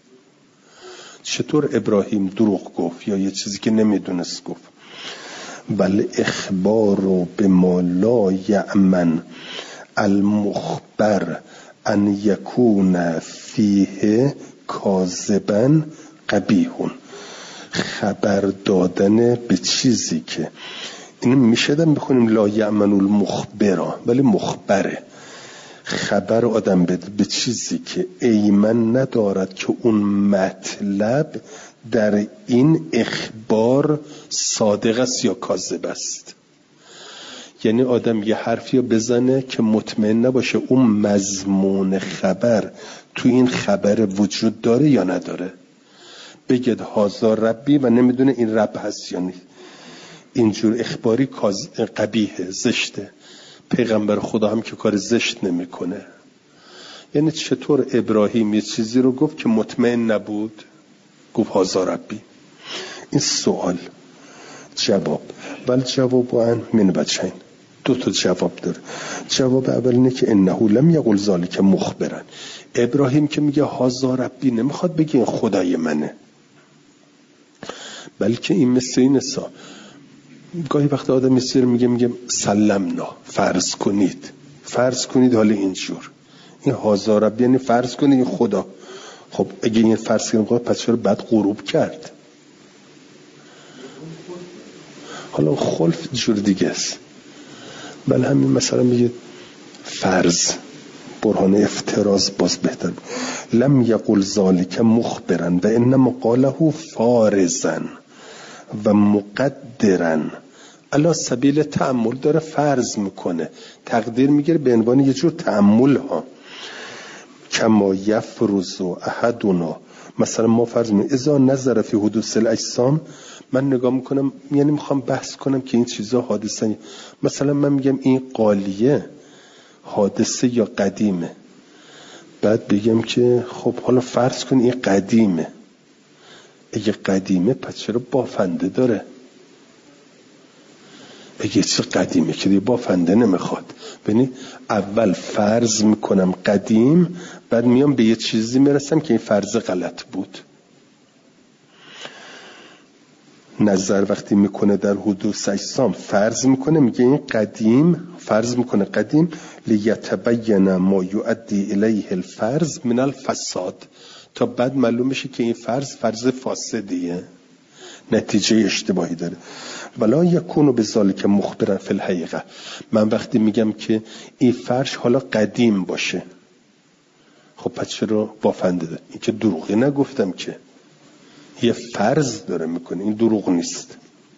چطور ابراهیم دروغ گفت یا یه چیزی که نمیدونست گفت؟ بل اخبار بما لا یأمن المخبر ان یکون فیه کاذبا قبیح. خبر دادن به چیزی که این میشه دم بخونیم لا یأمن المخبرا، ولی مخبره. خبر آدم بده به چیزی که ایمن ندارد که اون مطلب در این اخبار صادق است یا کاذب است. یعنی آدم یه حرفی بزنه که مطمئن نباشه اون مضمون خبر تو این خبر وجود داره یا نداره. بگید هذا ربی و نمیدونه این رب هست یا نیست. اینجور اخباری قبیحه، زشته. پیغمبر خدا هم که کار زشت نمیکنه. یعنی چطور ابراهیم یه چیزی رو گفت که مطمئن نبود، گفت هذا ربی؟ این سوال. جواب. ولی جواب من وجهین، دو تا جواب داره. جواب اول اینه که انه لم یقل ذلک مخبرا. ابراهیم که میگه هذا ربی نمیخواد بگه این خدای منه، بلکه این مثل این سا گاهی وقت آدم میسیر میگه سلمنا، فرض کنید حالا اینجور، این هذا ربی یعنی فرض کنید این خدا. خب اگه این فرض کنید پس چرا بعد غروب کرد؟ حالا خلف جور دیگه است. بله همین مثلا میگه فرض برهان افتراض باز بهتر بود. لم یقل ذالک مخبرا و انما قاله فارزا و مقدرا علی سبیل تأمل. داره فرض میکنه، تقدیر میگیره به عنوان یه جور تأمل ها. کما یفرض احدنا، مثلا ما فرض میکنیم اذا نظر فی حدوث الاجسام، من نگاه میکنم یعنی میخوام بحث کنم که این چیزا حادثه. مثلا من میگم این قالیه حادثه یا قدیمه، بعد بگم که خب حالا فرض کن این قدیمه. اگه قدیمه پس چرا بافنده داره؟ اگه چه قدیمه که دیگه بافنده نمیخواد. ببین اول فرض میکنم قدیم، بعد میام به یه چیزی میرسم که این فرض غلط بود. نظر وقتی میکنه در حدوث اجسام فرض میکنه، میگه این قدیم، فرض میکنه قدیم لیتبین ما یؤدی الیه الفرض من الفساد، تا بعد معلوم بشه که این فرض فاسدیه، نتیجه اشتباهی داره. ولا یکونو بذالک مخبرا فی الحقیقه. من وقتی میگم که این فرش حالا قدیم باشه، خب پس چرا بافنده داره؟ این که دروغی نگفتم، که یه فرض داره میکنه، این دروغ نیست.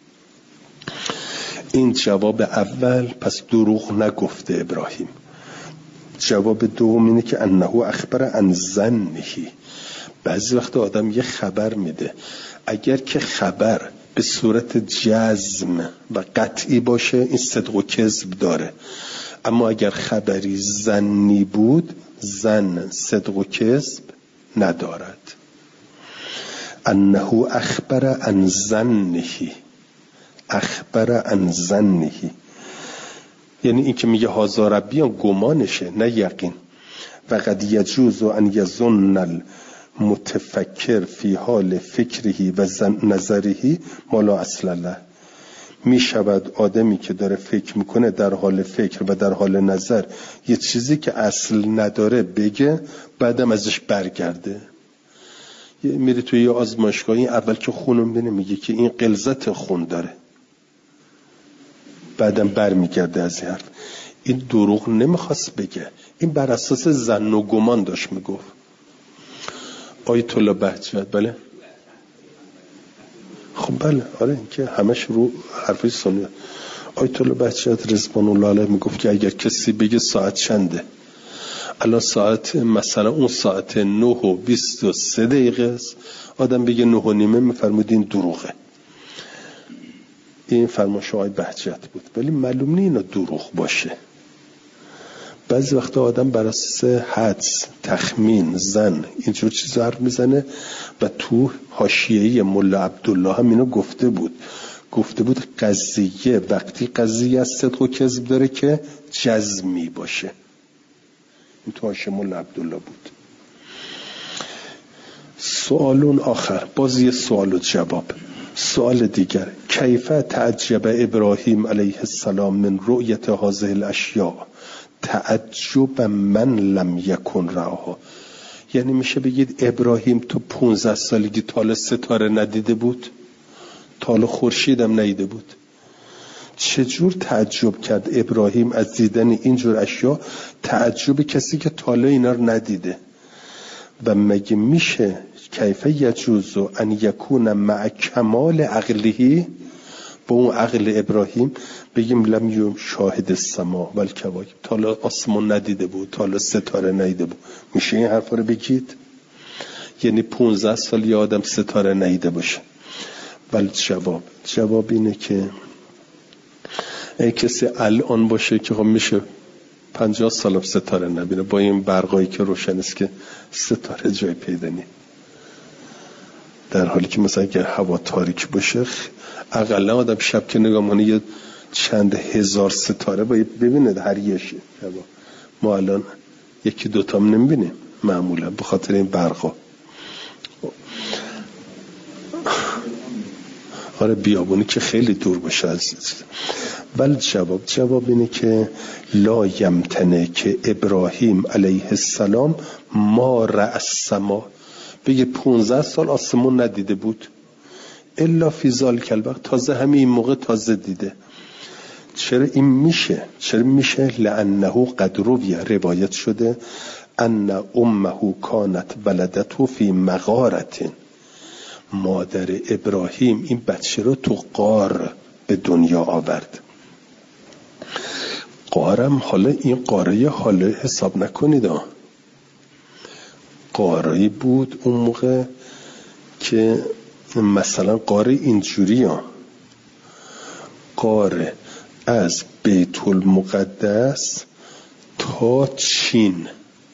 این جواب اول، پس دروغ نگفته ابراهیم. جواب دوم اینه که انه اخبر عن ظنه. بعضی وقت آدم یه خبر میده، اگر که خبر به صورت جزم و قطعی باشه این صدق و کذب داره، اما اگر خبری ظنی بود، ظن صدق و کذب ندارد. انه اخبر عن ظنه، اخبر عن ظنه یعنی این که میگه هذا ربی گمانشه نه یقین. و قد یجوز ان یظن المتفکر فی حال فکره و نظره ما لا اصل له. می شود آدمی که داره فکر میکنه در حال فکر و در حال نظر یه چیزی که اصل نداره بگه، بعدم ازش برگرده. میره توی یه آزمایشگاهی، اول که خونم بینه میگه که این غلظت خون داره، بعدم برمیگرده از این حرف. این دروغ نمیخواست بگه، این بر اساس ظن و گمان داشت میگفت. آیت الله بهجت بله، خب بله آره، این که همش رو حرفی سنی. آیت الله بهجت رضوان الله علیه میگفت که اگر کسی بگه ساعت چنده، الان ساعت مثلا اون ساعت 9:23 است، آدم بگه 9:30، میفرمود این دروغه. این فرمایش آقای بهجت بود، ولی معلوم نیست اینا دروغ باشه. بعضی وقتا آدم بر اساس حدس، تخمین، ظن اینجور چیزا حرف میزنه. و تو حاشیه‌ای ملا عبدالله هم اینو گفته بود قضیه وقتی قضیه از صدق و کذب داره که جزمی باشه. این تو حاشیه ملا عبدالله بود. سوالون آخر، بازی سوال و جواب. سوال دیگر، کیف تعجب ابراهیم علیه السلام من رؤیت هذه الاشیاء تعجب من لم یکن رآها. یعنی میشه بگید ابراهیم تو 15 سالگی تال ستاره ندیده بود، تال خورشیدم ندیده بود. چجور تعجب کرد ابراهیم از دیدن اینجور اشیا؟ تعجب کسی که تال اینا رو ندیده. و مگه میشه کیف یجوز ان یکون مع کمال عقله، با اون عقل ابراهیم بگیم لم یوم شاهد السما و الکواکب، تالا آسمان ندیده بود، تالا ستاره ندیده بود؟ میشه این حرفا رو بگید؟ یعنی 15 سال یه آدم ستاره ندیده باشه؟ ولی جواب اینه که ای کسی الان باشه که خب میشه 50 سال ستاره نبینه، با این برقایی که روشن است که ستاره جای پیدا نیست. در حالی که مثلا اگر هوا تاریک باشه، اقلا آدم شب که نگاه کنه یه چند هزار ستاره باید ببینه هر یشه. ما الان یکی دوتا هم نمیبینیم معمولا به خاطر این برقا. آره بیابونی که خیلی دور باشه عزیز. ولی جواب اینه که لا یمتنه که ابراهیم علیه السلام ما رأى السما، بگه 15 سال آسمون ندیده بود، الا فی ذلک الوقت، تازه همین موقع تازه دیده. چرا این میشه؟ چرا میشه؟ لانه قد روی، روایت شده ان امه کانت ولدته فی مغارة، مادر ابراهیم این بچه رو تو غار به دنیا آورد. غارم، حالا این غاره حالا حساب نکنید، غاره‌ای بود اون موقع که مثلا غار اینجوری غار از بیت المقدس تا چین،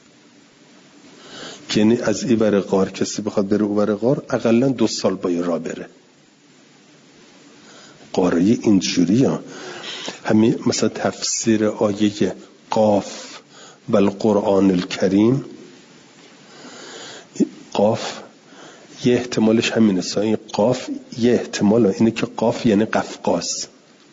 یعنی از این ور غار کسی بخواد بره اون ور غار اقلا 2 سال باید راه بره. غاره اینجوری همین مثلا تفسیر آیه قاف و القرآن الکریم، قاف یه احتمالش همینه، این قاف یه احتمال اینه که قاف یعنی قفقاز،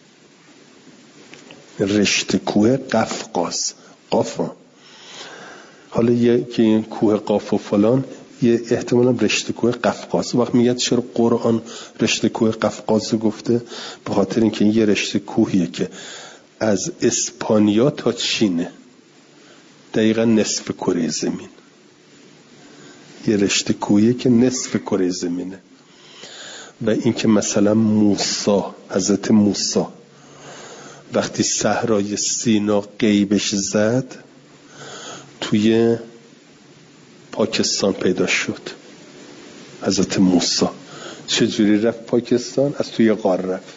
رشته کوه قفقاز، قاف حالا یه که این کوه قاف و فلان یه احتمال هم رشته کوه قفقاز. وقت میگه چرا قرآن رشته کوه قفقاز گفته؟ به خاطر اینکه این یه رشته کوهیه که از اسپانیا تا چینه، دقیقا نصف کره زمین، یه رشته کوهیه که نصف کره زمینه. و اینکه مثلا موسی، حضرت موسی وقتی صحرای سینا غیبش زد توی پاکستان پیدا شد. حضرت موسی چجوری رفت پاکستان؟ از توی غار رفت.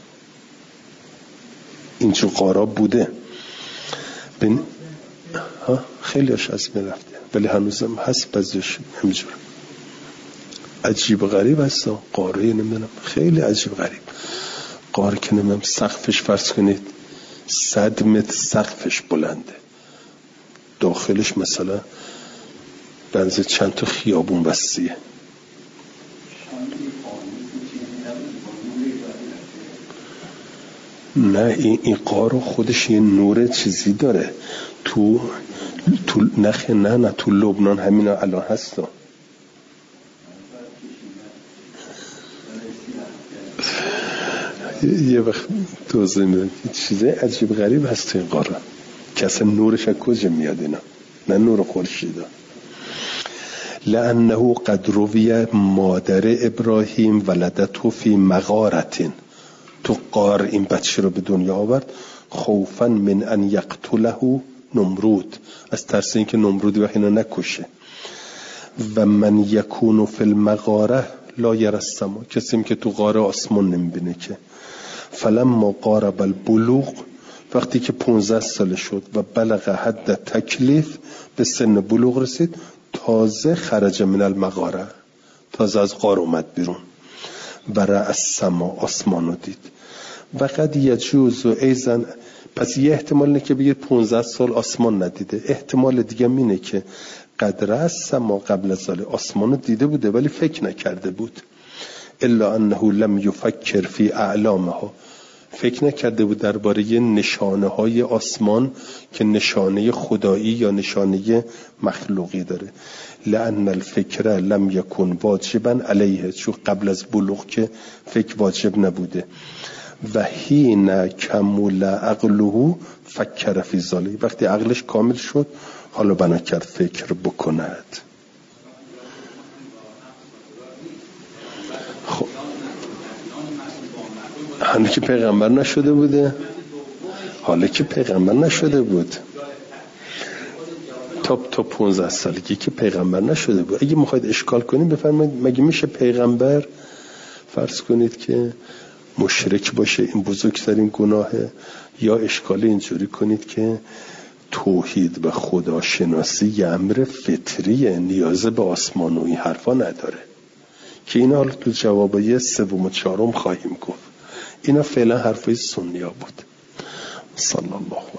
اینجور غارا بوده خیلیش از می رفته، ولی هنوزم هست بعضیش همینجور عجیب غریب هست. غاره نمیدونم خیلی عجیب غریب، غار که نمیدونم سقفش فرض کنید 100 متر سقفش بلنده، داخلش مثلا بنزه چند تا خیابون وسیعه. نه این غار خودش یه نور چیزی داره تو نخه نه تو لبنان همین الان هست. یه وقت توضیح میدم چیزه عجیب غریب هست تو این غار که اصلا نورش از کجا میاد اینا، نه نور خورشیده. لانه قد روی مادر ابراهیم ولدته فی مغارة، تو غار این بچه رو به دنیا آورد، خوفا من ان یقتله نمرود، از ترس اینکه نمرودی وقت اینو نکشه. و من یکون فی المغاره لا یری السما، کسی که تو غار آسمان نمیبینه که. فلما قارب البلوغ، وقتی که 15 سال شد و بلغ حد تکلیف، به سن بلوغ رسید، تازه خرج من المغاره، تازه از غار اومد بیرون. و رأى السما، آسمانو دید. و قد یجوز ایضا، پس یه احتمال اینه که بگید 15 سال آسمان ندیده، احتمال دیگه اینه که قد رأى السما قبل ذلك، آسمانو دیده بوده ولی فکر نکرده بود. الا انه لم یفکر فی اعلامها، فکر نکرده بود درباره نشانه های آسمان که نشانه خدایی یا نشانه مخلوقی داره. لأن الفکر لم یکن واجبا علیه، چون قبل از بلوغ که فکر واجب نبوده. و حین کمل عقله فکر فی ذلک، وقتی عقلش کامل شد حالا بنا کرد فکر بکند. خب حالا که پیغمبر نشده بوده، حالا که پیغمبر نشده بود تا 15 سالگی که پیغمبر نشده بود. اگه میخواید اشکال کنید بفرمایید مگه میشه پیغمبر فرض کنید که مشرک باشه، این بزرگترین گناهه؟ یا اشکال اینجوری کنید که توحید و خداشناسی یه امر فطریه، نیاز به آسمان و این حرفا نداره که اینا حالا تو جوابای 3 و 4 خواهیم گفت. اینا فعلا حرفای سنیا بود. صلی الله